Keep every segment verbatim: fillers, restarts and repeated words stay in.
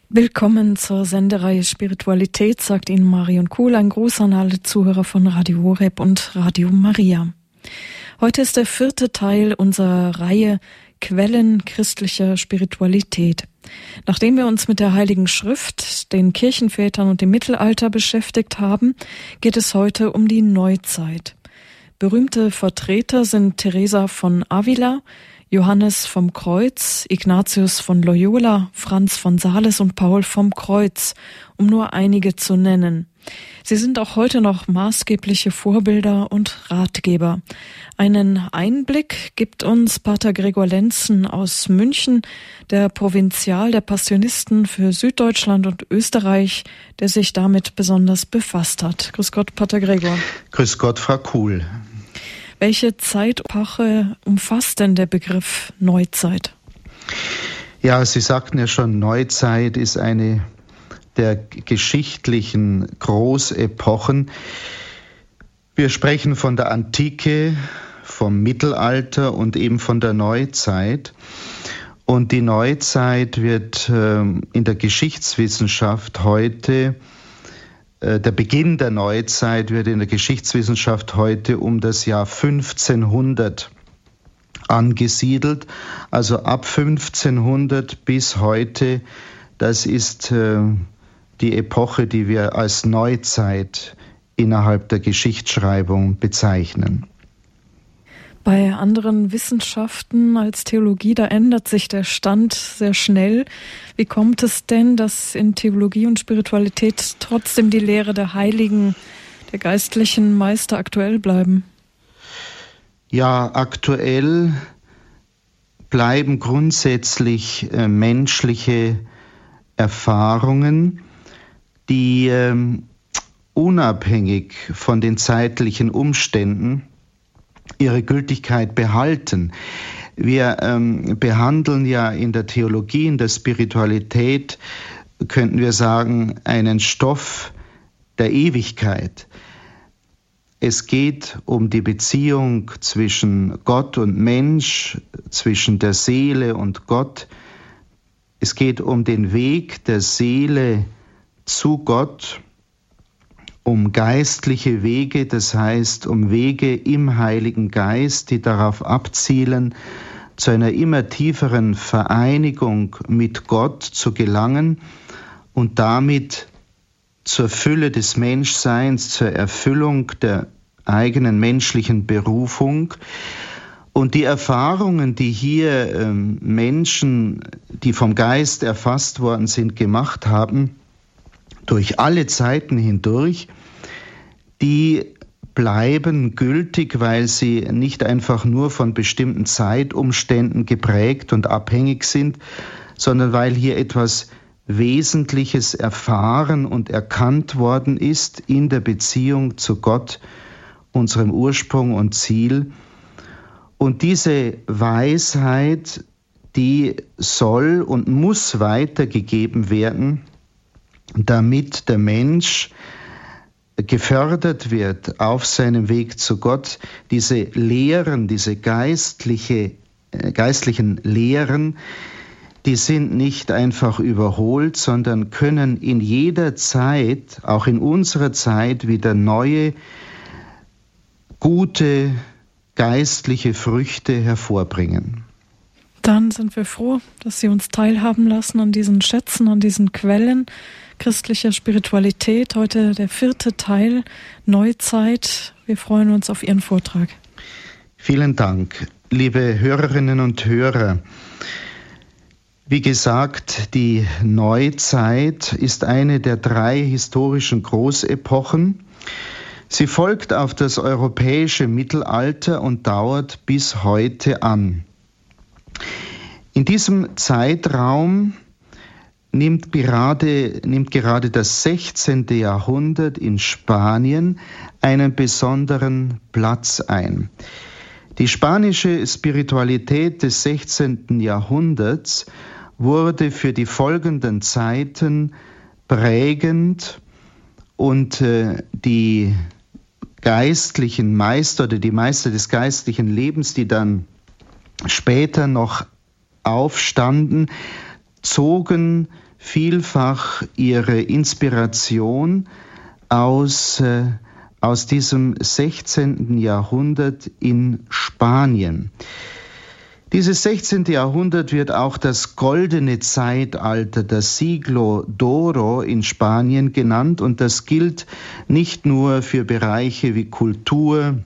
Willkommen zur Sendereihe Spiritualität, sagt Ihnen Marion Kuhl. Ein Gruß an alle Zuhörer von Radio Horeb und Radio Maria. Heute ist der vierte Teil unserer Reihe Quellen christlicher Spiritualität. Nachdem wir uns mit der Heiligen Schrift, den Kirchenvätern und dem Mittelalter beschäftigt haben, geht es heute um die Neuzeit. Berühmte Vertreter sind Teresa von Avila, Johannes vom Kreuz, Ignatius von Loyola, Franz von Sales und Paul vom Kreuz, um nur einige zu nennen. Sie sind auch heute noch maßgebliche Vorbilder und Ratgeber. Einen Einblick gibt uns Pater Gregor Lenzen aus München, der Provinzial der Passionisten für Süddeutschland und Österreich, der sich damit besonders befasst hat. Grüß Gott, Pater Gregor. Grüß Gott, Frau Kuhl. Welche Zeitepoche umfasst denn der Begriff Neuzeit? Ja, Sie sagten ja schon, Neuzeit ist eine der geschichtlichen Großepochen. Wir sprechen von der Antike, vom Mittelalter und eben von der Neuzeit. Und die Neuzeit wird äh, in der Geschichtswissenschaft heute Der Beginn der Neuzeit wird in der Geschichtswissenschaft heute um das Jahr fünfzehnhundert angesiedelt. Also ab fünfzehnhundert bis heute, das ist äh, die Epoche, die wir als Neuzeit innerhalb der Geschichtsschreibung bezeichnen. Bei anderen Wissenschaften als Theologie, da ändert sich der Stand sehr schnell. Wie kommt es denn, dass in Theologie und Spiritualität trotzdem die Lehre der Heiligen, der geistlichen Meister aktuell bleiben? Ja, aktuell bleiben grundsätzlich äh, menschliche Erfahrungen, die äh, unabhängig von den zeitlichen Umständen ihre Gültigkeit behalten. Wir ähm, behandeln ja in der Theologie, in der Spiritualität, könnten wir sagen, einen Stoff der Ewigkeit. Es geht um die Beziehung zwischen Gott und Mensch, zwischen der Seele und Gott. Es geht um den Weg der Seele zu Gott, um geistliche Wege, das heißt um Wege im Heiligen Geist, die darauf abzielen, zu einer immer tieferen Vereinigung mit Gott zu gelangen und damit zur Fülle des Menschseins, zur Erfüllung der eigenen menschlichen Berufung. Und die Erfahrungen, die hier ähm, Menschen, die vom Geist erfasst worden sind, gemacht haben, durch alle Zeiten hindurch, die bleiben gültig, weil sie nicht einfach nur von bestimmten Zeitumständen geprägt und abhängig sind, sondern weil hier etwas Wesentliches erfahren und erkannt worden ist in der Beziehung zu Gott, unserem Ursprung und Ziel. Und diese Weisheit, die soll und muss weitergegeben werden, damit der Mensch gefördert wird auf seinem Weg zu Gott. Diese Lehren, diese geistliche, äh, geistlichen Lehren, die sind nicht einfach überholt, sondern können in jeder Zeit, auch in unserer Zeit, wieder neue, gute, geistliche Früchte hervorbringen. Dann sind wir froh, dass Sie uns teilhaben lassen an diesen Schätzen, an diesen Quellen christlicher Spiritualität. Heute der vierte Teil, Neuzeit. Wir freuen uns auf Ihren Vortrag. Vielen Dank, liebe Hörerinnen und Hörer. Wie gesagt, die Neuzeit ist eine der drei historischen Großepochen. Sie folgt auf das europäische Mittelalter und dauert bis heute an. In diesem Zeitraum nimmt gerade, nimmt gerade das sechzehnte Jahrhundert in Spanien einen besonderen Platz ein. Die spanische Spiritualität des sechzehnten Jahrhunderts wurde für die folgenden Zeiten prägend und äh, die geistlichen Meister oder die Meister des geistlichen Lebens, die dann später noch aufstanden, zogen vielfach ihre Inspiration aus, äh, aus diesem sechzehnten Jahrhundert in Spanien. Dieses sechzehnte Jahrhundert wird auch das goldene Zeitalter, das Siglo d'Oro in Spanien genannt, und das gilt nicht nur für Bereiche wie Kultur,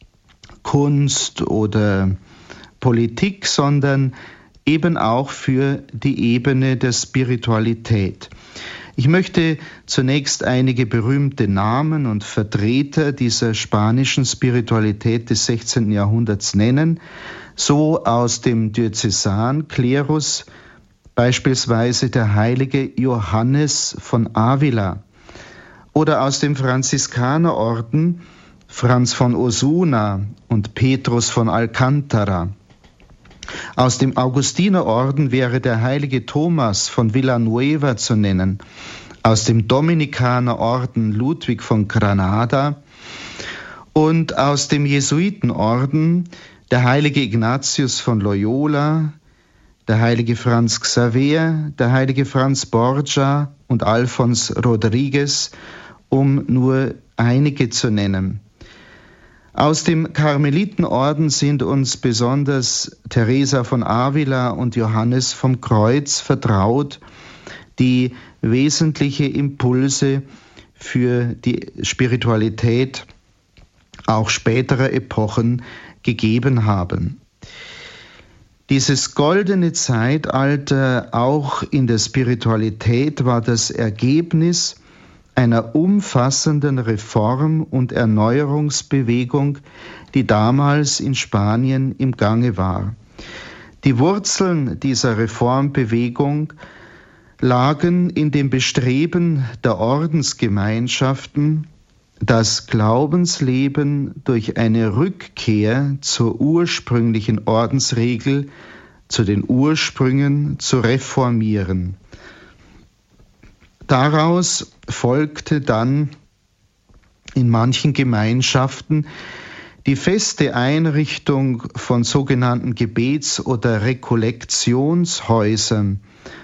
Kunst oder Politik, sondern eben auch für die Ebene der Spiritualität. Ich möchte zunächst einige berühmte Namen und Vertreter dieser spanischen Spiritualität des sechzehnten Jahrhunderts nennen, so aus dem Diözesanklerus beispielsweise der heilige Johannes von Avila oder aus dem Franziskanerorden Franz von Osuna und Petrus von Alcántara. Aus dem Augustinerorden wäre der heilige Thomas von Villanueva zu nennen, aus dem Dominikanerorden Ludwig von Granada und aus dem Jesuitenorden der heilige Ignatius von Loyola, der heilige Franz Xaver, der heilige Franz Borgia und Alfons Rodriguez, um nur einige zu nennen. Aus dem Karmelitenorden sind uns besonders Teresa von Avila und Johannes vom Kreuz vertraut, die wesentliche Impulse für die Spiritualität auch späterer Epochen gegeben haben. Dieses goldene Zeitalter auch in der Spiritualität war das Ergebnis einer umfassenden Reform- und Erneuerungsbewegung, die damals in Spanien im Gange war. Die Wurzeln dieser Reformbewegung lagen in dem Bestreben der Ordensgemeinschaften, das Glaubensleben durch eine Rückkehr zur ursprünglichen Ordensregel, zu den Ursprüngen zu reformieren. Daraus folgte dann in manchen Gemeinschaften die feste Einrichtung von sogenannten Gebets- oder Rekollektionshäusern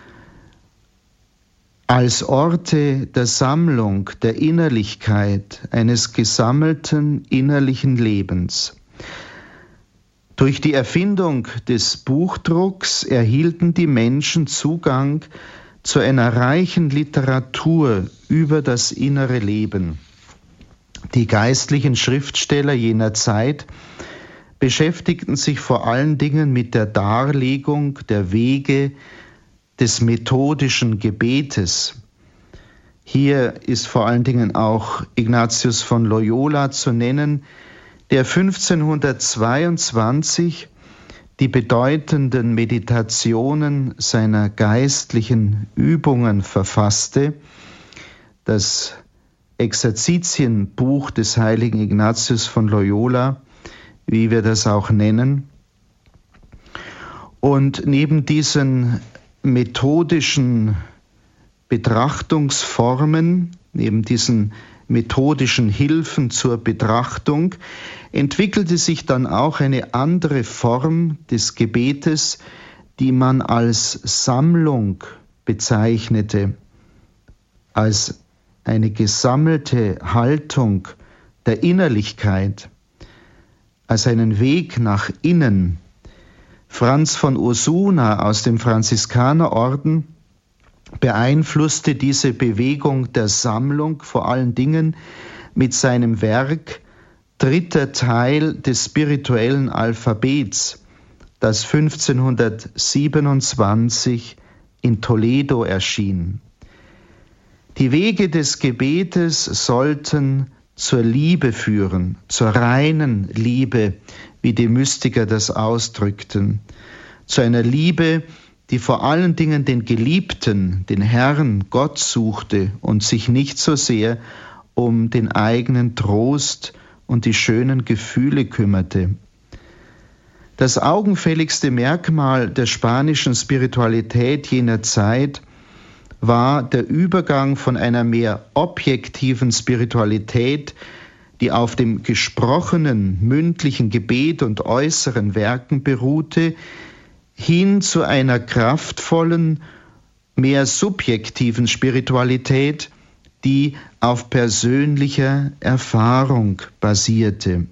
als Orte der Sammlung, der Innerlichkeit, eines gesammelten innerlichen Lebens. Durch die Erfindung des Buchdrucks erhielten die Menschen Zugang zu einer reichen Literatur über das innere Leben. Die geistlichen Schriftsteller jener Zeit beschäftigten sich vor allen Dingen mit der Darlegung der Wege des methodischen Gebetes. Hier ist vor allen Dingen auch Ignatius von Loyola zu nennen, der fünfzehnhundertzweiundzwanzig die bedeutenden Meditationen seiner geistlichen Übungen verfasste, das Exerzitienbuch des heiligen Ignatius von Loyola, wie wir das auch nennen. Und neben diesen methodischen Betrachtungsformen, neben diesen methodischen Hilfen zur Betrachtung, entwickelte sich dann auch eine andere Form des Gebetes, die man als Sammlung bezeichnete, als eine gesammelte Haltung der Innerlichkeit, als einen Weg nach innen. Franz von Osuna aus dem Franziskanerorden beeinflusste diese Bewegung der Sammlung vor allen Dingen mit seinem Werk Dritter Teil des spirituellen Alphabets, das fünfzehnhundertsiebenundzwanzig in Toledo erschien. Die Wege des Gebetes sollten zur Liebe führen, zur reinen Liebe, wie die Mystiker das ausdrückten, zu einer Liebe, die vor allen Dingen den Geliebten, den Herrn, Gott suchte und sich nicht so sehr um den eigenen Trost und die schönen Gefühle kümmerte. Das augenfälligste Merkmal der spanischen Spiritualität jener Zeit war der Übergang von einer mehr objektiven Spiritualität, die auf dem gesprochenen, mündlichen Gebet und äußeren Werken beruhte, hin zu einer kraftvollen mehr subjektiven Spiritualität, die auf persönlicher Erfahrung basierte.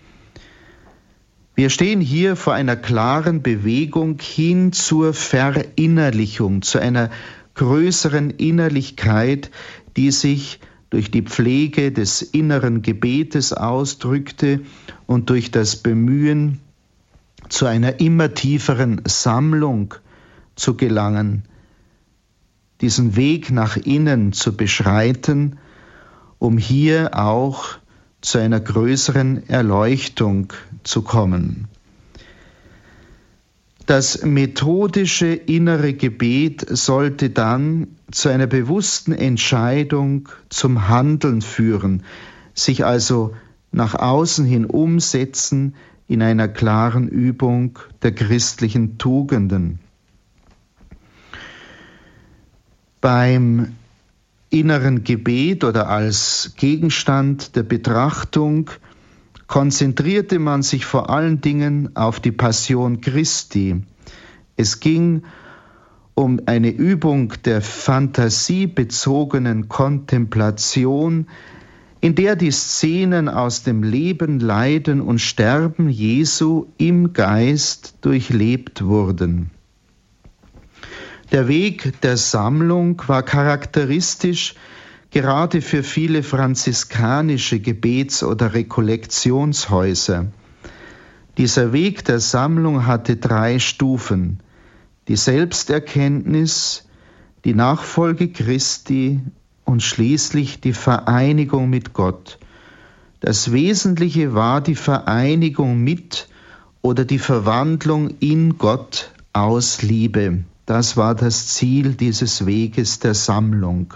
Wir stehen hier vor einer klaren Bewegung hin zur Verinnerlichung, zu einer größeren Innerlichkeit, die sich durch die Pflege des inneren Gebetes ausdrückte und durch das Bemühen, zu einer immer tieferen Sammlung zu gelangen, diesen Weg nach innen zu beschreiten, um hier auch zu einer größeren Erleuchtung zu kommen. Das methodische innere Gebet sollte dann zu einer bewussten Entscheidung zum Handeln führen, sich also nach außen hin umsetzen in einer klaren Übung der christlichen Tugenden. Beim inneren Gebet oder als Gegenstand der Betrachtung konzentrierte man sich vor allen Dingen auf die Passion Christi. Es ging um eine Übung der fantasiebezogenen Kontemplation, in der die Szenen aus dem Leben, Leiden und Sterben Jesu im Geist durchlebt wurden. Der Weg der Sammlung war charakteristisch gerade für viele franziskanische Gebets- oder Rekollektionshäuser. Dieser Weg der Sammlung hatte drei Stufen: die Selbsterkenntnis, die Nachfolge Christi und schließlich die Vereinigung mit Gott. Das Wesentliche war die Vereinigung mit oder die Verwandlung in Gott aus Liebe. Das war das Ziel dieses Weges der Sammlung.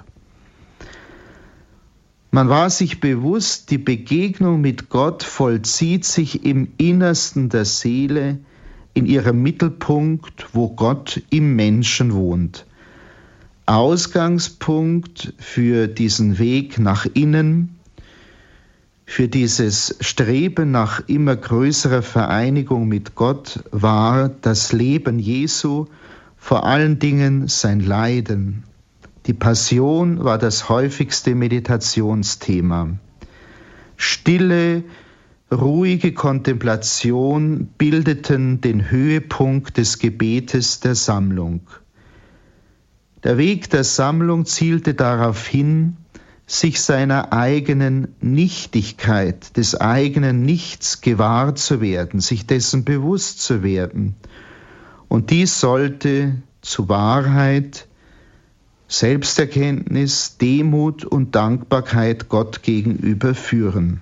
Man war sich bewusst, die Begegnung mit Gott vollzieht sich im Innersten der Seele, in ihrem Mittelpunkt, wo Gott im Menschen wohnt. Ausgangspunkt für diesen Weg nach innen, für dieses Streben nach immer größerer Vereinigung mit Gott war das Leben Jesu, vor allen Dingen sein Leiden. Die Passion war das häufigste Meditationsthema. Stille, ruhige Kontemplation bildeten den Höhepunkt des Gebetes der Sammlung. Der Weg der Sammlung zielte darauf hin, sich seiner eigenen Nichtigkeit, des eigenen Nichts gewahr zu werden, sich dessen bewusst zu werden. Und dies sollte zu Wahrheit, Selbsterkenntnis, Demut und Dankbarkeit Gott gegenüber führen.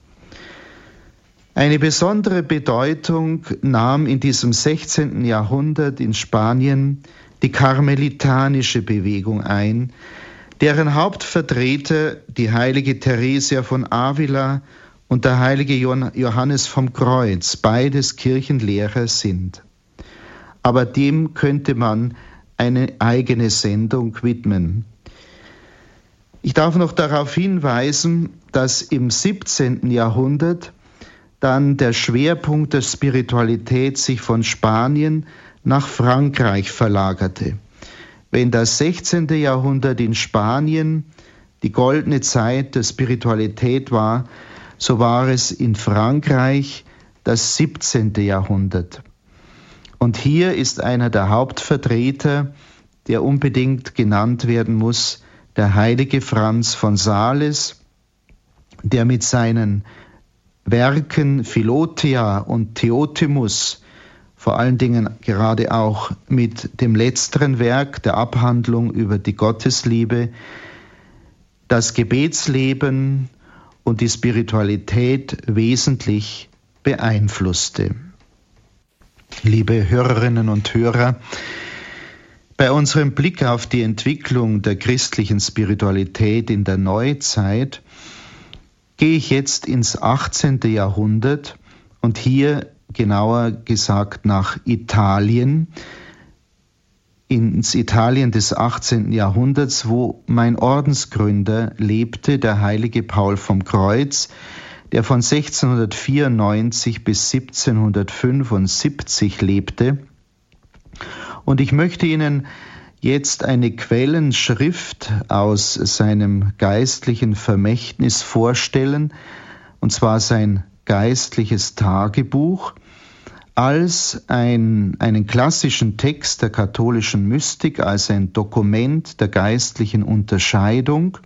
Eine besondere Bedeutung nahm in diesem sechzehnten Jahrhundert in Spanien die karmelitanische Bewegung ein, deren Hauptvertreter die heilige Theresia von Avila und der heilige Johannes vom Kreuz, beides Kirchenlehrer sind. Aber dem könnte man eine eigene Sendung widmen. Ich darf noch darauf hinweisen, dass im siebzehnten Jahrhundert dann der Schwerpunkt der Spiritualität sich von Spanien nach Frankreich verlagerte. Wenn das sechzehnte Jahrhundert in Spanien die goldene Zeit der Spiritualität war, so war es in Frankreich das siebzehnte Jahrhundert. Und hier ist einer der Hauptvertreter, der unbedingt genannt werden muss, der heilige Franz von Sales, der mit seinen Werken Philothea und Theotimus, vor allen Dingen gerade auch mit dem letzteren Werk der Abhandlung über die Gottesliebe, das Gebetsleben und die Spiritualität wesentlich beeinflusste. Liebe Hörerinnen und Hörer, bei unserem Blick auf die Entwicklung der christlichen Spiritualität in der Neuzeit gehe ich jetzt ins achtzehnte Jahrhundert und hier genauer gesagt nach Italien, ins Italien des achtzehnten Jahrhunderts, wo mein Ordensgründer lebte, der heilige Paul vom Kreuz, der von sechzehnhundertvierundneunzig bis siebzehnhundertfünfundsiebzig lebte. Und ich möchte Ihnen jetzt eine Quellenschrift aus seinem geistlichen Vermächtnis vorstellen, und zwar sein geistliches Tagebuch, als ein, einen klassischen Text der katholischen Mystik, als ein Dokument der geistlichen Unterscheidung.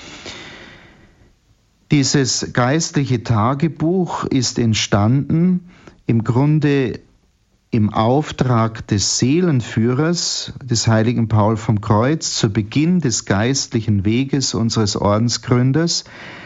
Dieses geistliche Tagebuch ist entstanden im Grunde im Auftrag des Seelenführers, des heiligen Paul vom Kreuz, zu Beginn des geistlichen Weges unseres Ordensgründers,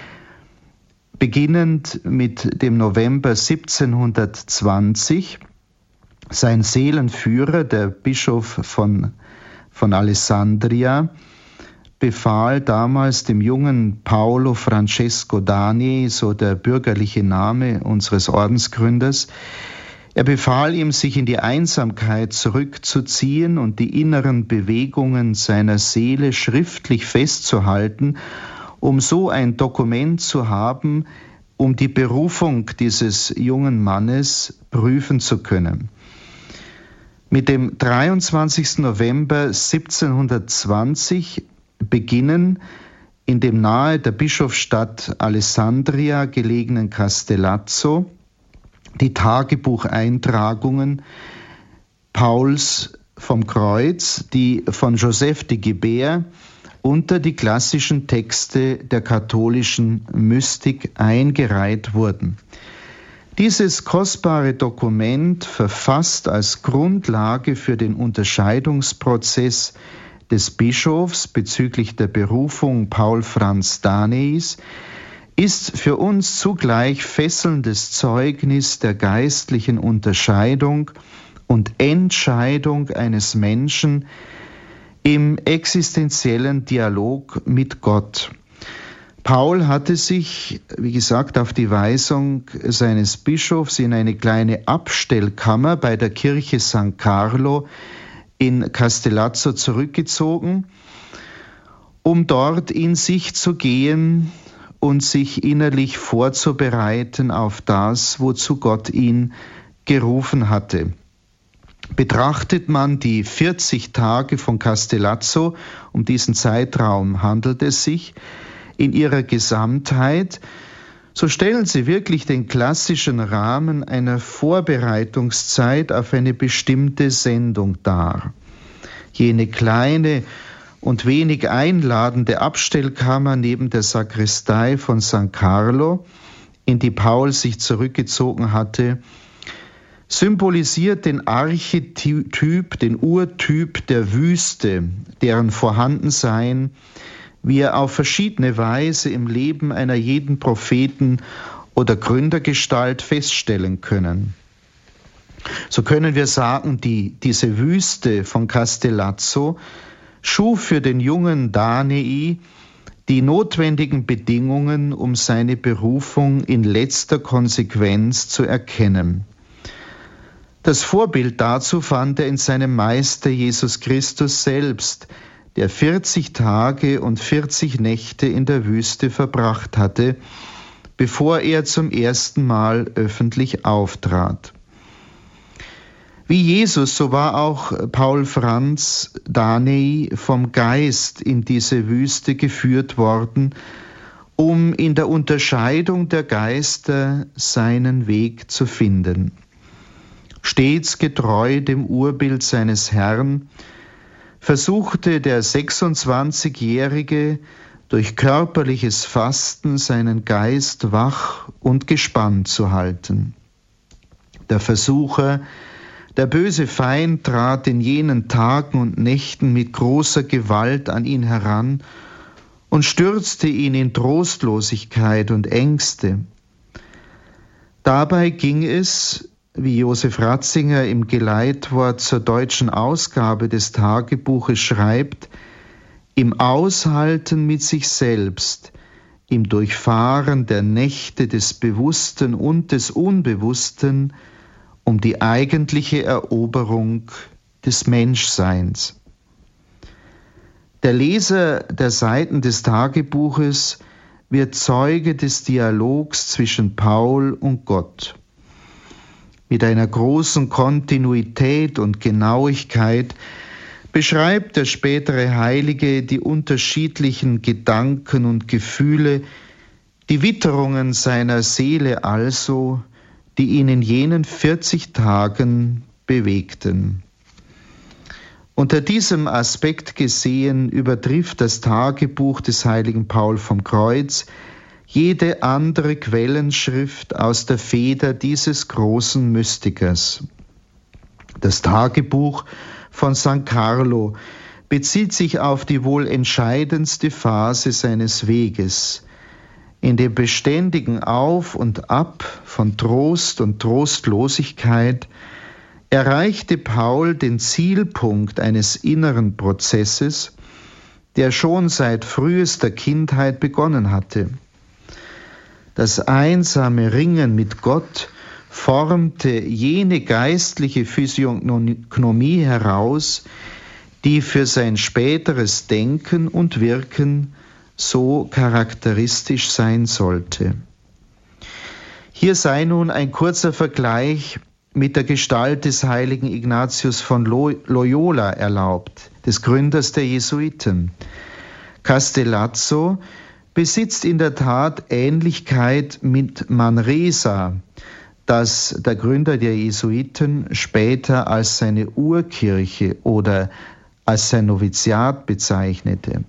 beginnend mit dem November siebzehnhundertzwanzig. Sein Seelenführer, der Bischof von, von Alessandria, befahl damals dem jungen Paolo Francesco Dani, so der bürgerliche Name unseres Ordensgründers, er befahl ihm, sich in die Einsamkeit zurückzuziehen und die inneren Bewegungen seiner Seele schriftlich festzuhalten, um so ein Dokument zu haben, um die Berufung dieses jungen Mannes prüfen zu können. Mit dem dreiundzwanzigsten November siebzehnhundertzwanzig beginnen in dem nahe der Bischofsstadt Alessandria gelegenen Castellazzo die Tagebucheintragungen Pauls vom Kreuz, die von Joseph de Guibert unter die klassischen Texte der katholischen Mystik eingereiht wurden. Dieses kostbare Dokument, verfasst als Grundlage für den Unterscheidungsprozess des Bischofs bezüglich der Berufung Paul Franz Daneis, ist für uns zugleich fesselndes Zeugnis der geistlichen Unterscheidung und Entscheidung eines Menschen im existenziellen Dialog mit Gott. Paul hatte sich, wie gesagt, auf die Weisung seines Bischofs in eine kleine Abstellkammer bei der Kirche San Carlo in Castellazzo zurückgezogen, um dort in sich zu gehen und sich innerlich vorzubereiten auf das, wozu Gott ihn gerufen hatte. Betrachtet man die vierzig Tage von Castellazzo, um diesen Zeitraum handelt es sich, in ihrer Gesamtheit, so stellen sie wirklich den klassischen Rahmen einer Vorbereitungszeit auf eine bestimmte Sendung dar. Jene kleine und wenig einladende Abstellkammer neben der Sakristei von San Carlo, in die Paul sich zurückgezogen hatte, symbolisiert den Archetyp, den Urtyp der Wüste, deren Vorhandensein wir auf verschiedene Weise im Leben einer jeden Propheten oder Gründergestalt feststellen können. So können wir sagen, die, diese Wüste von Castellazzo schuf für den jungen Danei die notwendigen Bedingungen, um seine Berufung in letzter Konsequenz zu erkennen. Das Vorbild dazu fand er in seinem Meister Jesus Christus selbst, der vierzig Tage und vierzig Nächte in der Wüste verbracht hatte, bevor er zum ersten Mal öffentlich auftrat. Wie Jesus, so war auch Paul Franz Danei vom Geist in diese Wüste geführt worden, um in der Unterscheidung der Geister seinen Weg zu finden. Stets getreu dem Urbild seines Herrn, versuchte der sechsundzwanzigjährige durch körperliches Fasten seinen Geist wach und gespannt zu halten. Der Versucher, der böse Feind, trat in jenen Tagen und Nächten mit großer Gewalt an ihn heran und stürzte ihn in Trostlosigkeit und Ängste. Dabei ging es, wie Josef Ratzinger im Geleitwort zur deutschen Ausgabe des Tagebuches schreibt, im Aushalten mit sich selbst, im Durchfahren der Nächte des Bewussten und des Unbewussten, um die eigentliche Eroberung des Menschseins. Der Leser der Seiten des Tagebuches wird Zeuge des Dialogs zwischen Paul und Gott. Mit einer großen Kontinuität und Genauigkeit beschreibt der spätere Heilige die unterschiedlichen Gedanken und Gefühle, die Witterungen seiner Seele also, die ihn in jenen vierzig Tagen bewegten. Unter diesem Aspekt gesehen übertrifft das Tagebuch des heiligen Paul vom Kreuz jede andere Quellenschrift aus der Feder dieses großen Mystikers. Das Tagebuch von San Carlo bezieht sich auf die wohl entscheidendste Phase seines Weges. In dem beständigen Auf und Ab von Trost und Trostlosigkeit erreichte Paul den Zielpunkt eines inneren Prozesses, der schon seit frühester Kindheit begonnen hatte. Das einsame Ringen mit Gott formte jene geistliche Physiognomie heraus, die für sein späteres Denken und Wirken so charakteristisch sein sollte. Hier sei nun ein kurzer Vergleich mit der Gestalt des heiligen Ignatius von Loyola erlaubt, des Gründers der Jesuiten. Castellazzo besitzt in der Tat Ähnlichkeit mit Manresa, das der Gründer der Jesuiten später als seine Urkirche oder als sein Noviziat bezeichnete.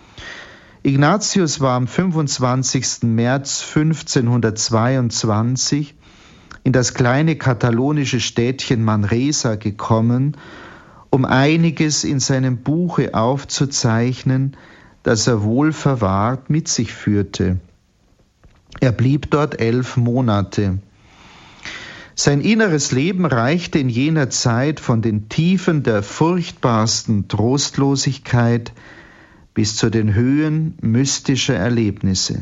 Ignatius war am fünfundzwanzigsten März fünfzehnhundertzweiundzwanzig in das kleine katalonische Städtchen Manresa gekommen, um einiges in seinem Buche aufzuzeichnen, das er wohl verwahrt mit sich führte. Er blieb dort elf Monate. Sein inneres Leben reichte in jener Zeit von den Tiefen der furchtbarsten Trostlosigkeit bis zu den Höhen mystischer Erlebnisse.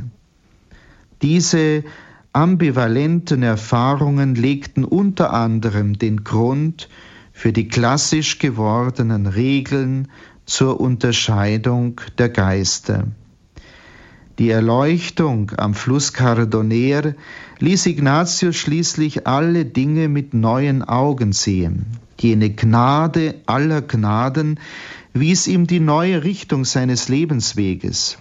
Diese ambivalenten Erfahrungen legten unter anderem den Grund für die klassisch gewordenen Regeln zur Unterscheidung der Geister. Die Erleuchtung am Fluss Cardoner ließ Ignatius schließlich alle Dinge mit neuen Augen sehen. Jene Gnade aller Gnaden wies ihm die neue Richtung seines Lebensweges.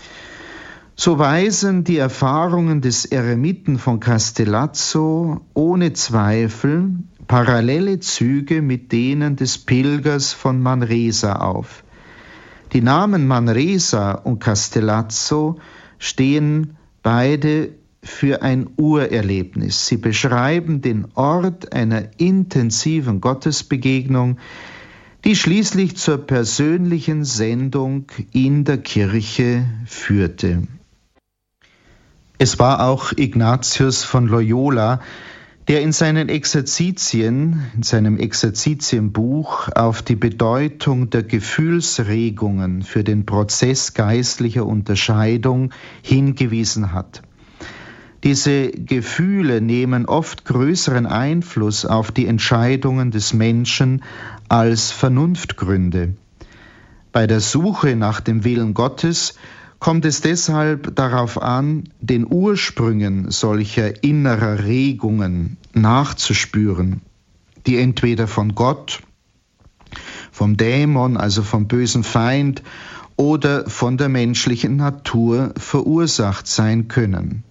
So weisen die Erfahrungen des Eremiten von Castellazzo ohne Zweifel parallele Züge mit denen des Pilgers von Manresa auf. Die Namen Manresa und Castellazzo stehen beide für ein Urerlebnis. Sie beschreiben den Ort einer intensiven Gottesbegegnung, die schließlich zur persönlichen Sendung in der Kirche führte. Es war auch Ignatius von Loyola, der in seinen Exerzitien, in seinem Exerzitienbuch auf die Bedeutung der Gefühlsregungen für den Prozess geistlicher Unterscheidung hingewiesen hat. Diese Gefühle nehmen oft größeren Einfluss auf die Entscheidungen des Menschen als Vernunftgründe. Bei der Suche nach dem Willen Gottes kommt es deshalb darauf an, den Ursprüngen solcher innerer Regungen nachzuspüren, die entweder von Gott, vom Dämon, also vom bösen Feind, oder von der menschlichen Natur verursacht sein können.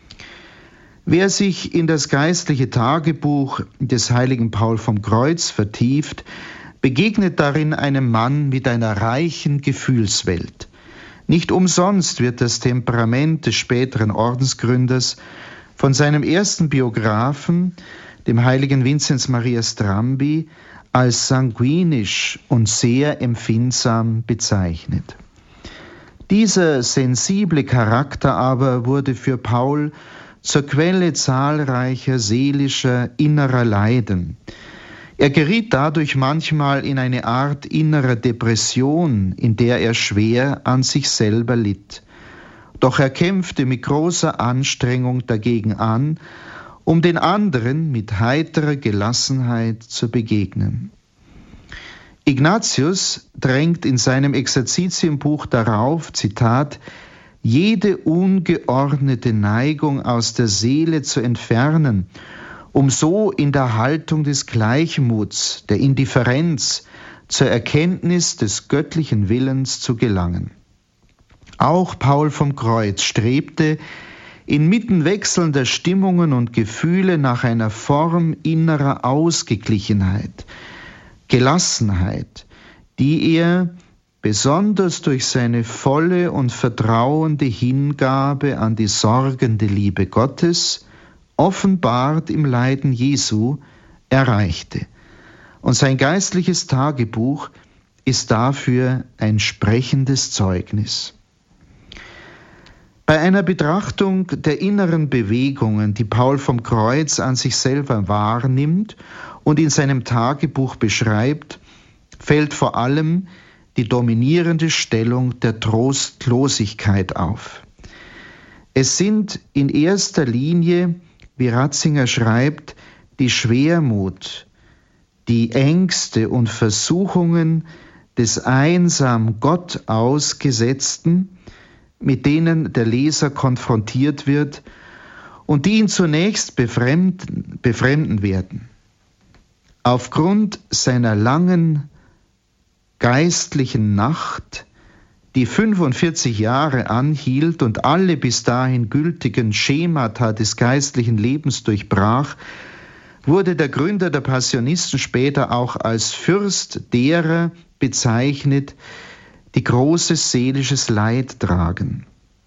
Wer sich in das geistliche Tagebuch des heiligen Paul vom Kreuz vertieft, begegnet darin einem Mann mit einer reichen Gefühlswelt. Nicht umsonst wird das Temperament des späteren Ordensgründers von seinem ersten Biografen, dem heiligen Vinzenz Maria Strambi, als sanguinisch und sehr empfindsam bezeichnet. Dieser sensible Charakter aber wurde für Paul zur Quelle zahlreicher seelischer innerer Leiden. Er geriet dadurch manchmal in eine Art innerer Depression, in der er schwer an sich selber litt. Doch er kämpfte mit großer Anstrengung dagegen an, um den anderen mit heiterer Gelassenheit zu begegnen. Ignatius drängt in seinem Exerzitienbuch darauf, Zitat, jede ungeordnete Neigung aus der Seele zu entfernen, um so in der Haltung des Gleichmuts, der Indifferenz zur Erkenntnis des göttlichen Willens zu gelangen. Auch Paul vom Kreuz strebte inmitten wechselnder Stimmungen und Gefühle nach einer Form innerer Ausgeglichenheit, Gelassenheit, die er besonders durch seine volle und vertrauende Hingabe an die sorgende Liebe Gottes, offenbart im Leiden Jesu, erreichte. Und sein geistliches Tagebuch ist dafür ein sprechendes Zeugnis. Bei einer Betrachtung der inneren Bewegungen, die Paul vom Kreuz an sich selber wahrnimmt und in seinem Tagebuch beschreibt, fällt vor allem die dominierende Stellung der Trostlosigkeit auf. Es sind in erster Linie, wie Ratzinger schreibt, die Schwermut, die Ängste und Versuchungen des einsam Gott ausgesetzten, mit denen der Leser konfrontiert wird und die ihn zunächst befremden, befremden werden. Aufgrund seiner langen geistlichen Nacht, die fünfundvierzig Jahre anhielt und alle bis dahin gültigen Schemata des geistlichen Lebens durchbrach, wurde der Gründer der Passionisten später auch als Fürst derer bezeichnet, die großes seelisches Leid tragen.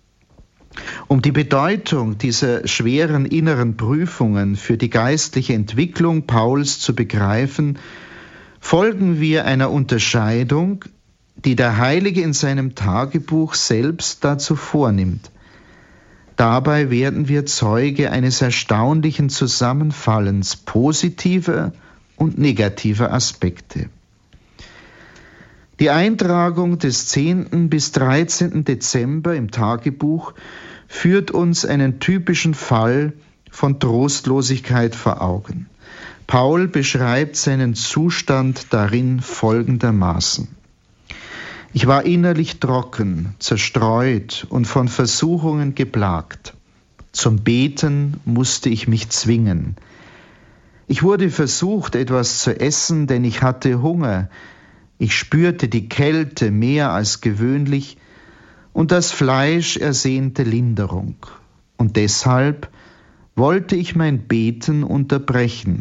Um die Bedeutung dieser schweren inneren Prüfungen für die geistliche Entwicklung Pauls zu begreifen, folgen wir einer Unterscheidung, die der Heilige in seinem Tagebuch selbst dazu vornimmt. Dabei werden wir Zeuge eines erstaunlichen Zusammenfallens positiver und negativer Aspekte. Die Eintragung des zehnten bis dreizehnten Dezember im Tagebuch führt uns einen typischen Fall von Trostlosigkeit vor Augen. Paul beschreibt seinen Zustand darin folgendermaßen: Ich war innerlich trocken, zerstreut und von Versuchungen geplagt. Zum Beten musste ich mich zwingen. Ich wurde versucht, etwas zu essen, denn ich hatte Hunger. Ich spürte die Kälte mehr als gewöhnlich und das Fleisch ersehnte Linderung. Und deshalb wollte ich mein Beten unterbrechen.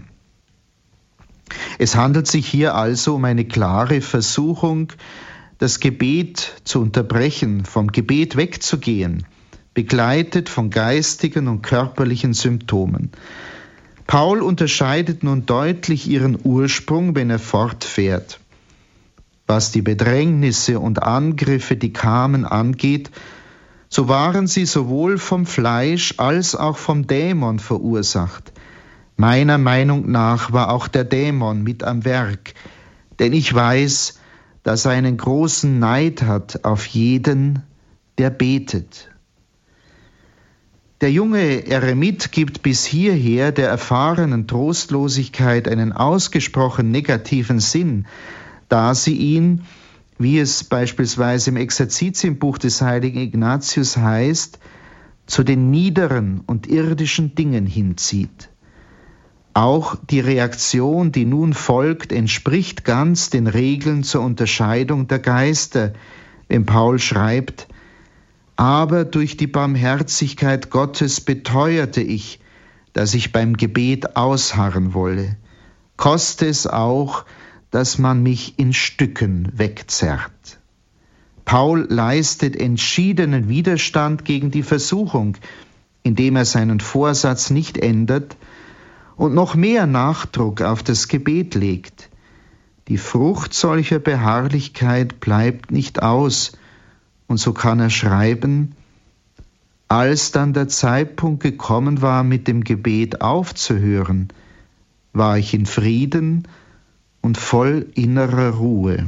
Es handelt sich hier also um eine klare Versuchung, das Gebet zu unterbrechen, vom Gebet wegzugehen, begleitet von geistigen und körperlichen Symptomen. Paul unterscheidet nun deutlich ihren Ursprung, wenn er fortfährt. Was die Bedrängnisse und Angriffe, die kamen, angeht, so waren sie sowohl vom Fleisch als auch vom Dämon verursacht. Meiner Meinung nach war auch der Dämon mit am Werk, denn ich weiß, dass er einen großen Neid hat auf jeden, der betet. Der junge Eremit gibt bis hierher der erfahrenen Trostlosigkeit einen ausgesprochen negativen Sinn, da sie ihn, wie es beispielsweise im Exerzitienbuch des heiligen Ignatius heißt, zu den niederen und irdischen Dingen hinzieht. Auch die Reaktion, die nun folgt, entspricht ganz den Regeln zur Unterscheidung der Geister, wenn Paul schreibt: Aber durch die Barmherzigkeit Gottes beteuerte ich, dass ich beim Gebet ausharren wolle. Koste es auch, dass man mich in Stücken wegzerrt. Paul leistet entschiedenen Widerstand gegen die Versuchung, indem er seinen Vorsatz nicht ändert und noch mehr Nachdruck auf das Gebet legt. Die Frucht solcher Beharrlichkeit bleibt nicht aus, und so kann er schreiben: Als dann der Zeitpunkt gekommen war, mit dem Gebet aufzuhören, war ich in Frieden und voll innerer Ruhe.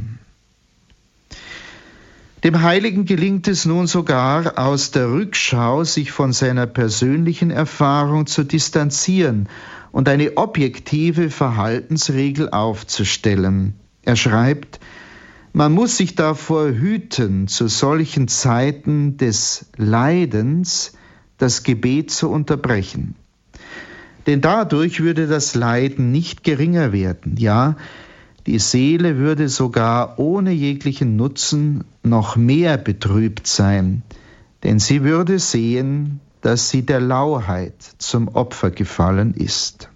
Dem Heiligen gelingt es nun sogar, aus der Rückschau sich von seiner persönlichen Erfahrung zu distanzieren und eine objektive Verhaltensregel aufzustellen. Er schreibt: Man muss sich davor hüten, zu solchen Zeiten des Leidens das Gebet zu unterbrechen. Denn dadurch würde das Leiden nicht geringer werden. Ja, Die Seele würde sogar ohne jeglichen Nutzen noch mehr betrübt sein, denn sie würde sehen, dass sie der Lauheit zum Opfer gefallen ist.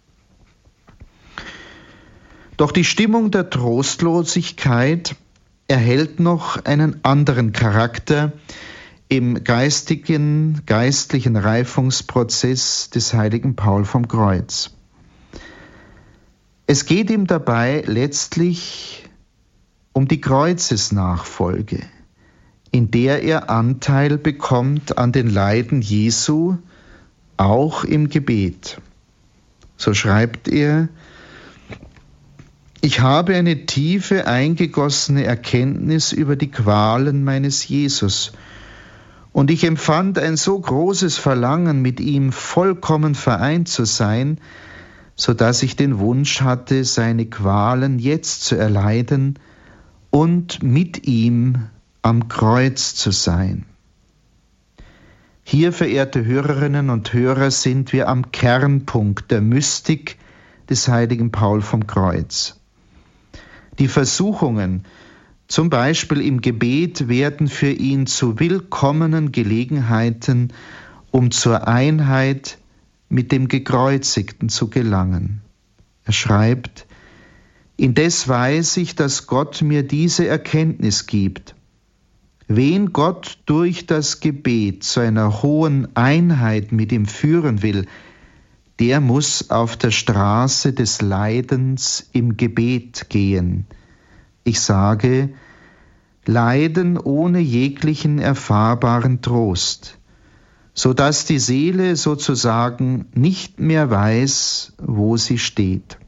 Doch die Stimmung der Trostlosigkeit erhält noch einen anderen Charakter im geistigen, geistlichen Reifungsprozess des heiligen Paul vom Kreuz. Es geht ihm dabei letztlich um die Kreuzesnachfolge, in der er Anteil bekommt an den Leiden Jesu, auch im Gebet. So schreibt er: Ich habe eine tiefe, eingegossene Erkenntnis über die Qualen meines Jesus, und ich empfand ein so großes Verlangen, mit ihm vollkommen vereint zu sein, so dass ich den Wunsch hatte, seine Qualen jetzt zu erleiden und mit ihm am Kreuz zu sein. Hier, verehrte Hörerinnen und Hörer, sind wir am Kernpunkt der Mystik des heiligen Paul vom Kreuz. Die Versuchungen, zum Beispiel im Gebet, werden für ihn zu willkommenen Gelegenheiten, um zur Einheit mit dem Gekreuzigten zu gelangen. Er schreibt: Indes weiß ich, dass Gott mir diese Erkenntnis gibt. Wen Gott durch das Gebet zu einer hohen Einheit mit ihm führen will, der muss auf der Straße des Leidens im Gebet gehen. Ich sage, Leiden ohne jeglichen erfahrbaren Trost, so dass die Seele sozusagen nicht mehr weiß, wo sie steht.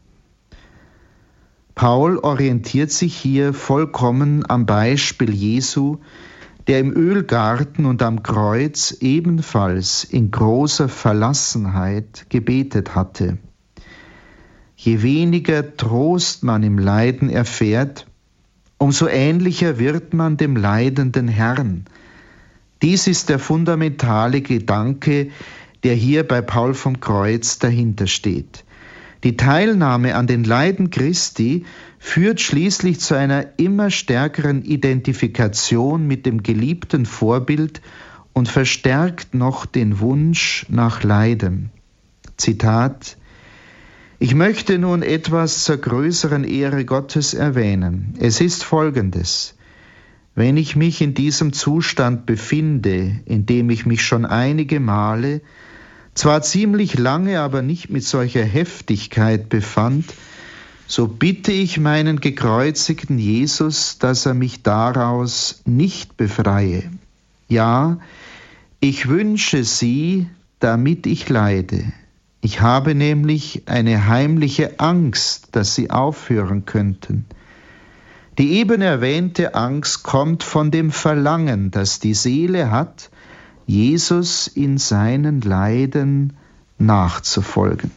Paul orientiert sich hier vollkommen am Beispiel Jesu, der im Ölgarten und am Kreuz ebenfalls in großer Verlassenheit gebetet hatte. Je weniger Trost man im Leiden erfährt, umso ähnlicher wird man dem leidenden Herrn. Dies ist der fundamentale Gedanke, der hier bei Paul vom Kreuz dahinter steht. Die Teilnahme an den Leiden Christi führt schließlich zu einer immer stärkeren Identifikation mit dem geliebten Vorbild und verstärkt noch den Wunsch nach Leiden. Zitat: Ich möchte nun etwas zur größeren Ehre Gottes erwähnen. Es ist Folgendes: Wenn ich mich in diesem Zustand befinde, in dem ich mich schon einige Male, zwar ziemlich lange, aber nicht mit solcher Heftigkeit befand, so bitte ich meinen gekreuzigten Jesus, dass er mich daraus nicht befreie. Ja, ich wünsche sie, damit ich leide. Ich habe nämlich eine heimliche Angst, dass sie aufhören könnten. Die eben erwähnte Angst kommt von dem Verlangen, das die Seele hat, Jesus in seinen Leiden nachzufolgen.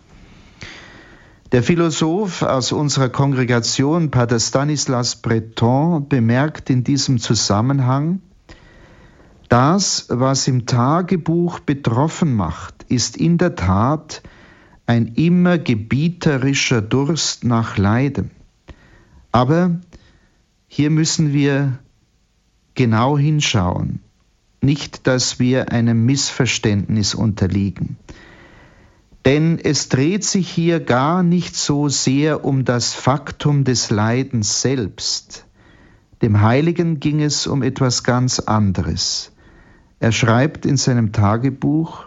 Der Philosoph aus unserer Kongregation, Pater Stanislas Breton, bemerkt in diesem Zusammenhang: Das, was im Tagebuch betroffen macht, ist in der Tat ein immer gebieterischer Durst nach Leiden. Aber hier müssen wir genau hinschauen. Nicht, dass wir einem Missverständnis unterliegen. Denn es dreht sich hier gar nicht so sehr um das Faktum des Leidens selbst. Dem Heiligen ging es um etwas ganz anderes. Er schreibt in seinem Tagebuch: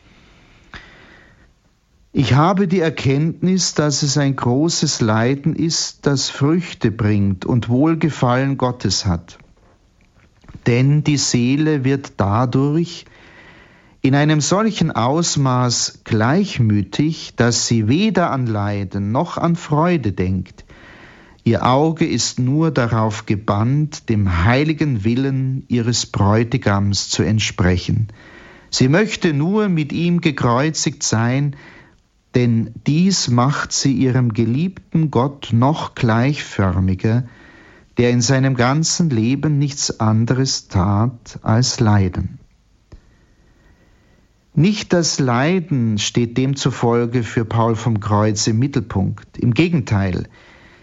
Ich habe die Erkenntnis, dass es ein großes Leiden ist, das Früchte bringt und Wohlgefallen Gottes hat. Denn die Seele wird dadurch in einem solchen Ausmaß gleichmütig, dass sie weder an Leiden noch an Freude denkt. Ihr Auge ist nur darauf gebannt, dem heiligen Willen ihres Bräutigams zu entsprechen. Sie möchte nur mit ihm gekreuzigt sein, denn dies macht sie ihrem geliebten Gott noch gleichförmiger, der in seinem ganzen Leben nichts anderes tat als leiden. Nicht das Leiden steht demzufolge für Paul vom Kreuz im Mittelpunkt. Im Gegenteil,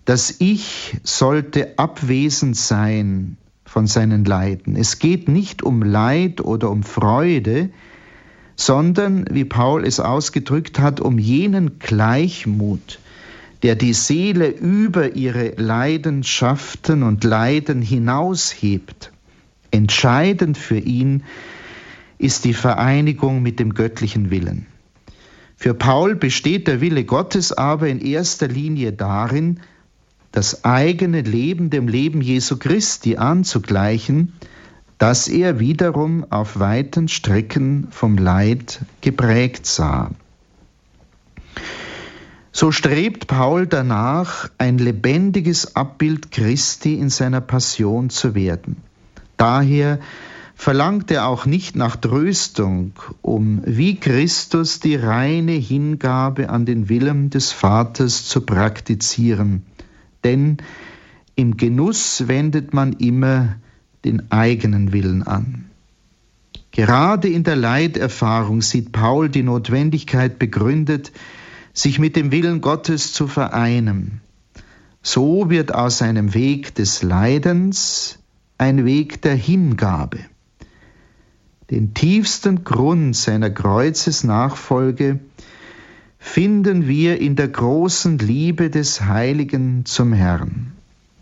Das Ich sollte abwesend sein von seinen Leiden. Es geht nicht um Leid oder um Freude, sondern, wie Paul es ausgedrückt hat, um jenen Gleichmut, der die Seele über ihre Leidenschaften und Leiden hinaushebt. Entscheidend für ihn ist die Vereinigung mit dem göttlichen Willen. Für Paul besteht der Wille Gottes aber in erster Linie darin, das eigene Leben dem Leben Jesu Christi anzugleichen, das er wiederum auf weiten Strecken vom Leid geprägt sah. So strebt Paul danach, ein lebendiges Abbild Christi in seiner Passion zu werden. Daher verlangt er auch nicht nach Tröstung, um wie Christus die reine Hingabe an den Willen des Vaters zu praktizieren. Denn im Genuss wendet man immer den eigenen Willen an. Gerade in der Leiterfahrung sieht Paul die Notwendigkeit begründet, sich mit dem Willen Gottes zu vereinen. So wird aus einem Weg des Leidens ein Weg der Hingabe. Den tiefsten Grund seiner Kreuzesnachfolge finden wir in der großen Liebe des Heiligen zum Herrn.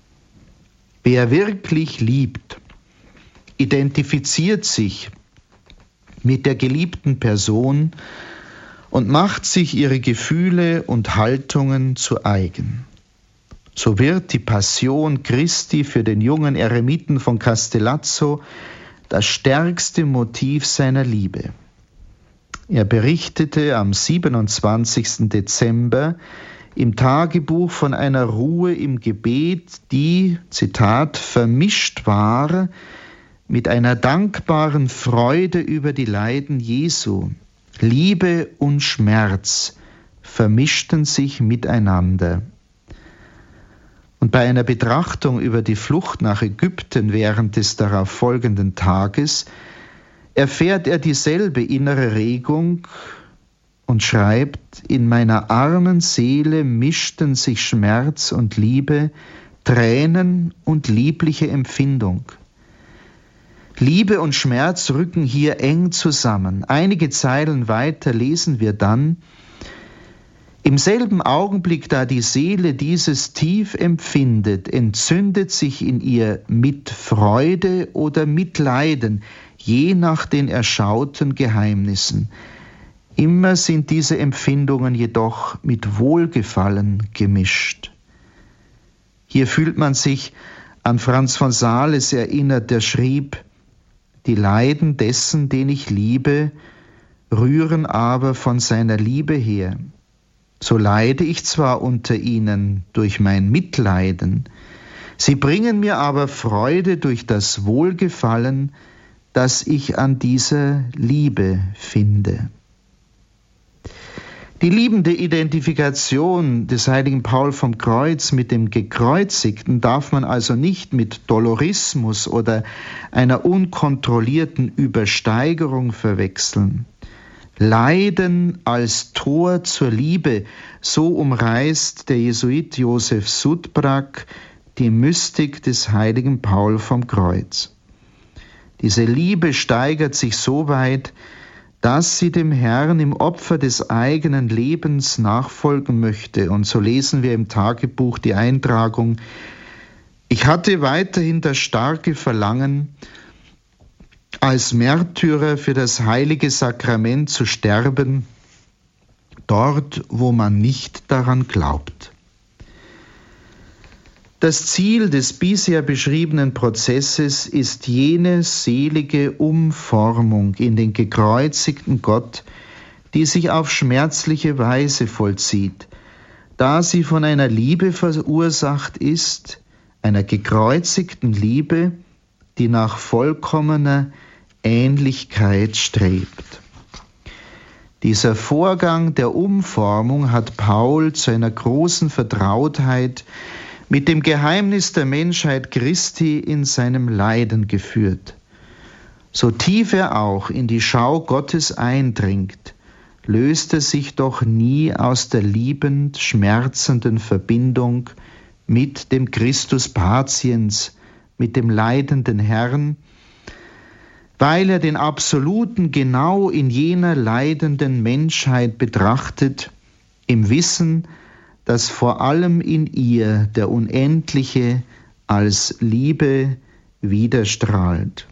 Wer wirklich liebt, identifiziert sich mit der geliebten Person und macht sich ihre Gefühle und Haltungen zu eigen. So wird die Passion Christi für den jungen Eremiten von Castellazzo das stärkste Motiv seiner Liebe. Er berichtete am siebenundzwanzigsten Dezember im Tagebuch von einer Ruhe im Gebet, die, Zitat, vermischt war mit einer dankbaren Freude über die Leiden Jesu. Liebe und Schmerz vermischten sich miteinander. Und bei einer Betrachtung über die Flucht nach Ägypten während des darauf folgenden Tages erfährt er dieselbe innere Regung und schreibt: In meiner armen Seele mischten sich Schmerz und Liebe, Tränen und liebliche Empfindung. Liebe und Schmerz rücken hier eng zusammen. Einige Zeilen weiter lesen wir dann: Im selben Augenblick, da die Seele dieses tief empfindet, entzündet sich in ihr Mitfreude oder Mitleiden, je nach den erschauten Geheimnissen. Immer sind diese Empfindungen jedoch mit Wohlgefallen gemischt. Hier fühlt man sich an Franz von Sales erinnert, der schrieb: Die Leiden dessen, den ich liebe, rühren aber von seiner Liebe her. So leide ich zwar unter ihnen durch mein Mitleiden, sie bringen mir aber Freude durch das Wohlgefallen, das ich an dieser Liebe finde. Die liebende Identifikation des heiligen Paul vom Kreuz mit dem Gekreuzigten darf man also nicht mit Dolorismus oder einer unkontrollierten Übersteigerung verwechseln. Leiden als Tor zur Liebe, so umreißt der Jesuit Josef Sudbrak die Mystik des heiligen Paul vom Kreuz. Diese Liebe steigert sich so weit, dass sie dem Herrn im Opfer des eigenen Lebens nachfolgen möchte. Und so lesen wir im Tagebuch die Eintragung: Ich hatte weiterhin das starke Verlangen, als Märtyrer für das heilige Sakrament zu sterben, dort, wo man nicht daran glaubt. Das Ziel des bisher beschriebenen Prozesses ist jene selige Umformung in den gekreuzigten Gott, die sich auf schmerzliche Weise vollzieht, da sie von einer Liebe verursacht ist, einer gekreuzigten Liebe, die nach vollkommener Ähnlichkeit strebt. Dieser Vorgang der Umformung hat Paul zu einer großen Vertrautheit mit dem Geheimnis der Menschheit Christi in seinem Leiden geführt. So tief er auch in die Schau Gottes eindringt, löst er sich doch nie aus der liebend schmerzenden Verbindung mit dem Christus Patiens, mit dem leidenden Herrn, weil er den Absoluten genau in jener leidenden Menschheit betrachtet, im Wissen, dass vor allem in ihr der Unendliche als Liebe widerstrahlt.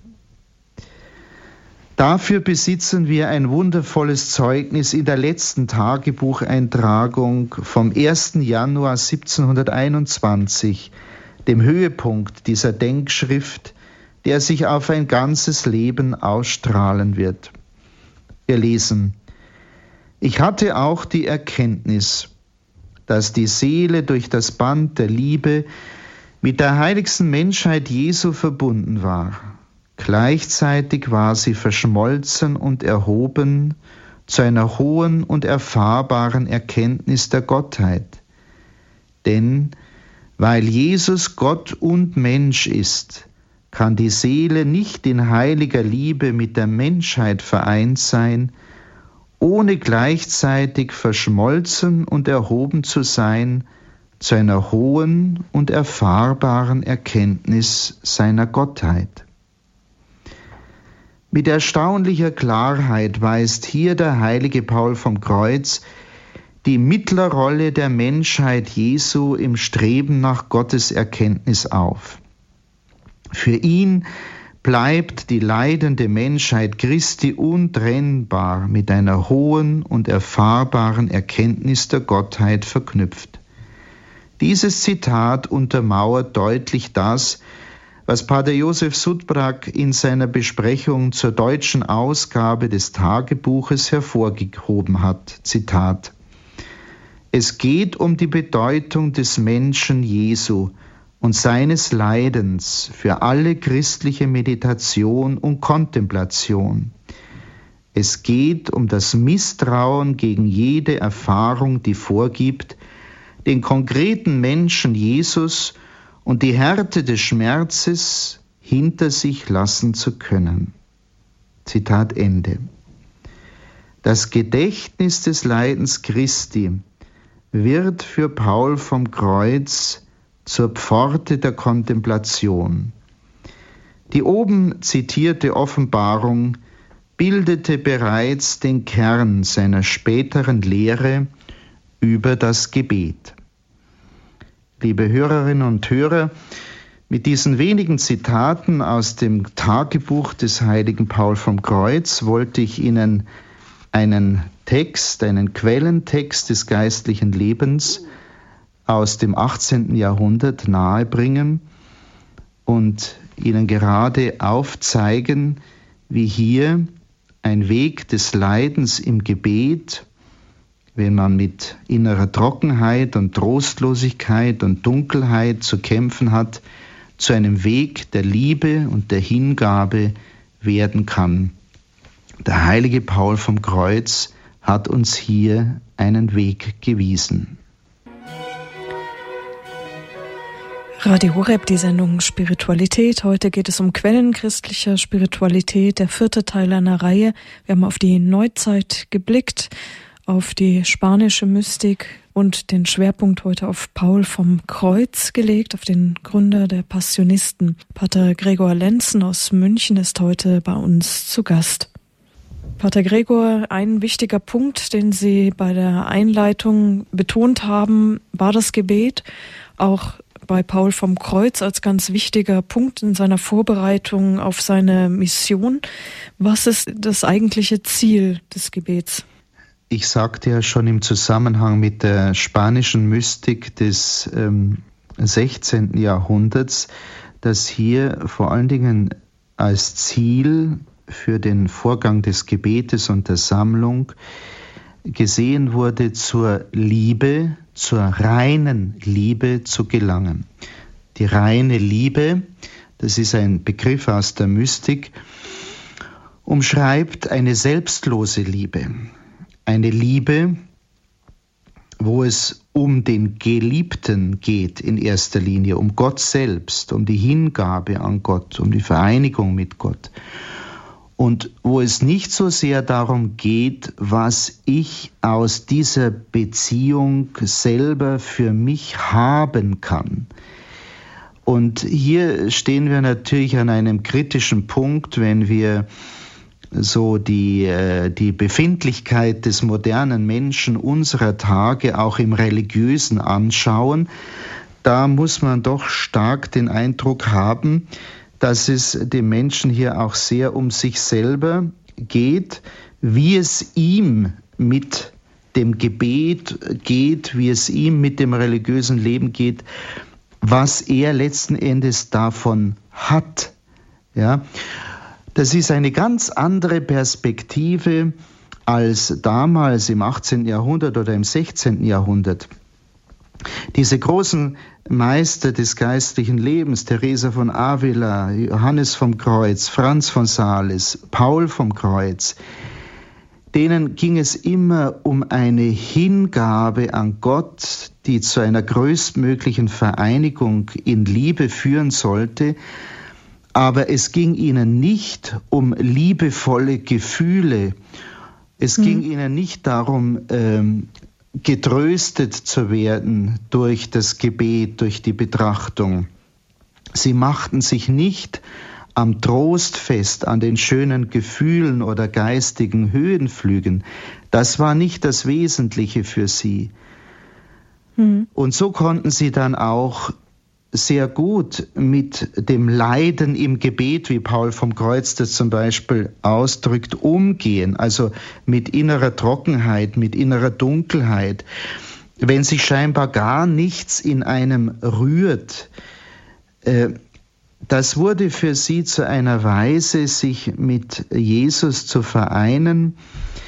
Dafür besitzen wir ein wundervolles Zeugnis in der letzten Tagebucheintragung vom ersten Januar siebzehnhunderteinundzwanzig, dem Höhepunkt dieser Denkschrift, der sich auf ein ganzes Leben ausstrahlen wird. Wir lesen: Ich hatte auch die Erkenntnis, dass die Seele durch das Band der Liebe mit der heiligsten Menschheit Jesu verbunden war. Gleichzeitig war sie verschmolzen und erhoben zu einer hohen und erfahrbaren Erkenntnis der Gottheit. Denn weil Jesus Gott und Mensch ist, kann die Seele nicht in heiliger Liebe mit der Menschheit vereint sein, ohne gleichzeitig verschmolzen und erhoben zu sein zu einer hohen und erfahrbaren Erkenntnis seiner Gottheit. Mit erstaunlicher Klarheit weist hier der heilige Paul vom Kreuz die Mittlerrolle der Menschheit Jesu im Streben nach Gottes Erkenntnis auf. Für ihn bleibt die leidende Menschheit Christi untrennbar mit einer hohen und erfahrbaren Erkenntnis der Gottheit verknüpft. Dieses Zitat untermauert deutlich das, was Pater Josef Sudbrak in seiner Besprechung zur deutschen Ausgabe des Tagebuches hervorgehoben hat. Zitat: Es geht um die Bedeutung des Menschen Jesu und seines Leidens für alle christliche Meditation und Kontemplation. Es geht um das Misstrauen gegen jede Erfahrung, die vorgibt, den konkreten Menschen Jesus und die Härte des Schmerzes hinter sich lassen zu können. Zitat Ende. Das Gedächtnis des Leidens Christi wird für Paul vom Kreuz zur Pforte der Kontemplation. Die oben zitierte Offenbarung bildete bereits den Kern seiner späteren Lehre über das Gebet. Liebe Hörerinnen und Hörer, mit diesen wenigen Zitaten aus dem Tagebuch des heiligen Paul vom Kreuz wollte ich Ihnen einen Text, einen Quellentext des geistlichen Lebens aus dem achtzehnten Jahrhundert nahebringen und Ihnen gerade aufzeigen, wie hier ein Weg des Leidens im Gebet, wenn man mit innerer Trockenheit und Trostlosigkeit und Dunkelheit zu kämpfen hat, zu einem Weg der Liebe und der Hingabe werden kann. Der heilige Paul vom Kreuz hat uns hier einen Weg gewiesen. Radio Horeb, die Sendung Spiritualität. Heute geht es um Quellen christlicher Spiritualität, der vierte Teil einer Reihe. Wir haben auf die Neuzeit geblickt, auf die spanische Mystik und den Schwerpunkt heute auf Paul vom Kreuz gelegt, auf den Gründer der Passionisten. Pater Gregor Lenzen aus München ist heute bei uns zu Gast. Pater Gregor, ein wichtiger Punkt, den Sie bei der Einleitung betont haben, war das Gebet, auch bei Paul vom Kreuz als ganz wichtiger Punkt in seiner Vorbereitung auf seine Mission. Was ist das eigentliche Ziel des Gebets? Ich sagte ja schon im Zusammenhang mit der spanischen Mystik des ähm, sechzehnten Jahrhunderts, dass hier vor allen Dingen als Ziel für den Vorgang des Gebetes und der Sammlung gesehen wurde, zur Liebe, zur reinen Liebe zu gelangen. Die reine Liebe, das ist ein Begriff aus der Mystik, umschreibt eine selbstlose Liebe. Eine Liebe, wo es um den Geliebten geht in erster Linie, um Gott selbst, um die Hingabe an Gott, um die Vereinigung mit Gott. und wo es nicht so sehr darum geht, was ich aus dieser Beziehung selber für mich haben kann. Und hier stehen wir natürlich an einem kritischen Punkt, wenn wir so die, die Befindlichkeit des modernen Menschen unserer Tage auch im Religiösen anschauen. Da muss man doch stark den Eindruck haben, dass es dem Menschen hier auch sehr um sich selber geht, wie es ihm mit dem Gebet geht, wie es ihm mit dem religiösen Leben geht, was er letzten Endes davon hat. Ja, das ist eine ganz andere Perspektive als damals im achtzehnten Jahrhundert oder im sechzehnten Jahrhundert. Diese großen Meister des geistlichen Lebens, Teresa von Avila, Johannes vom Kreuz, Franz von Sales, Paul vom Kreuz, denen ging es immer um eine Hingabe an Gott, die zu einer größtmöglichen Vereinigung in Liebe führen sollte. Aber es ging ihnen nicht um liebevolle Gefühle. Es hm. ging ihnen nicht darum, ähm, getröstet zu werden durch das Gebet, durch die Betrachtung. Sie machten sich nicht am Trost fest, an den schönen Gefühlen oder geistigen Höhenflügen. Das war nicht das Wesentliche für sie. Mhm. Und so konnten sie dann auch sehr gut mit dem Leiden im Gebet, wie Paul vom Kreuz das zum Beispiel ausdrückt, umgehen. Also mit innerer Trockenheit, mit innerer Dunkelheit. Wenn sich scheinbar gar nichts in einem rührt, äh, das wurde für sie zu einer Weise, sich mit Jesus zu vereinen,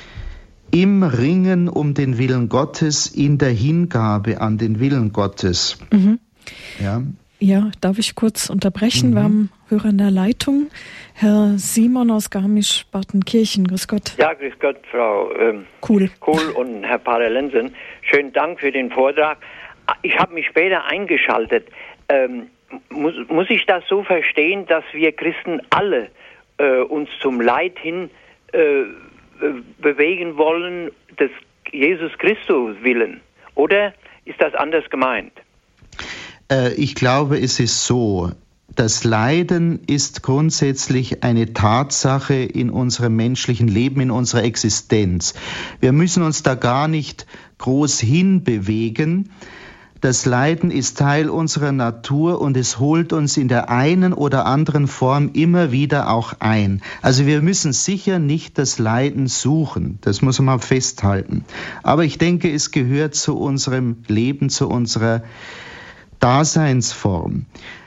im Ringen um den Willen Gottes, in der Hingabe an den Willen Gottes. Mhm. Ja. Ja, darf ich kurz unterbrechen? Mhm. Wir haben Hörer in der Leitung. Herr Simon aus Garmisch-Partenkirchen, grüß Gott. Ja, grüß Gott, Frau ähm, Kuhl. Kuhl und Herr Pater Lenzen. Schönen Dank für den Vortrag. Ich habe mich später eingeschaltet. Ähm, muss, muss ich das so verstehen, dass wir Christen alle äh, uns zum Leid hin äh, bewegen wollen, des Jesus Christus willen? Oder ist das anders gemeint? Ich glaube, es ist so, das Leiden ist grundsätzlich eine Tatsache in unserem menschlichen Leben, in unserer Existenz. Wir müssen uns da gar nicht groß hinbewegen. Das Leiden ist Teil unserer Natur und es holt uns in der einen oder anderen Form immer wieder auch ein. Also wir müssen sicher nicht das Leiden suchen, das muss man festhalten. Aber ich denke, es gehört zu unserem Leben, zu unserer Daseinsform.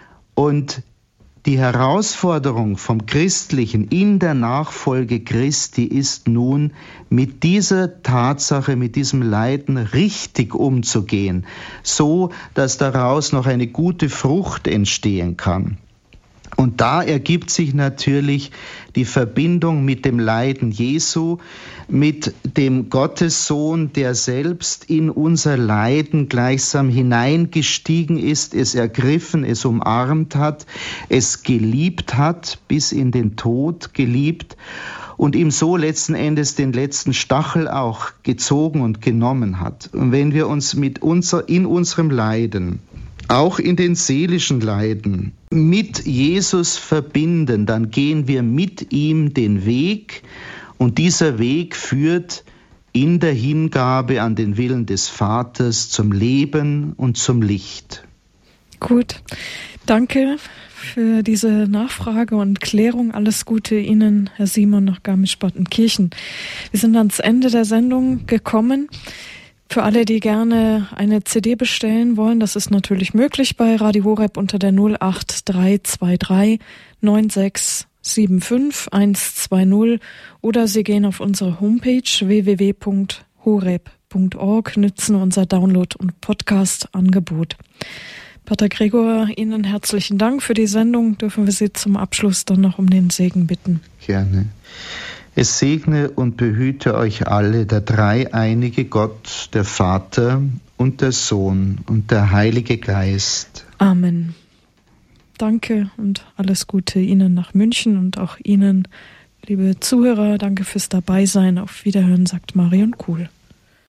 Und die Herausforderung vom Christlichen in der Nachfolge Christi ist nun, mit dieser Tatsache, mit diesem Leiden richtig umzugehen, so dass daraus noch eine gute Frucht entstehen kann. Und da ergibt sich natürlich die Verbindung mit dem Leiden Jesu, mit dem Gottessohn, der selbst in unser Leiden gleichsam hineingestiegen ist, es ergriffen, es umarmt hat, es geliebt hat, bis in den Tod geliebt und ihm so letzten Endes den letzten Stachel auch gezogen und genommen hat. Und wenn wir uns mit unser, in unserem Leiden, auch in den seelischen Leiden, mit Jesus verbinden, dann gehen wir mit ihm den Weg und dieser Weg führt in der Hingabe an den Willen des Vaters zum Leben und zum Licht. Gut, danke für diese Nachfrage und Klärung. Alles Gute Ihnen, Herr Simon, nach Garmisch-Partenkirchen. Wir sind ans Ende der Sendung gekommen. Für alle, die gerne eine C D bestellen wollen, das ist natürlich möglich bei Radio Horeb unter der null acht drei zwei drei neun sechs sieben fünf eins zwei null oder Sie gehen auf unsere Homepage w w w punkt horeb punkt org, nützen unser Download- und Podcast-Angebot. Pater Gregor, Ihnen herzlichen Dank für die Sendung. Dürfen wir Sie zum Abschluss dann noch um den Segen bitten? Gerne. Es segne und behüte euch alle der dreieinige Gott, der Vater und der Sohn und der Heilige Geist. Amen. Danke und alles Gute Ihnen nach München und auch Ihnen Liebe Zuhörer, danke fürs Dabeisein. Auf Wiederhören, sagt Marion Kuhl.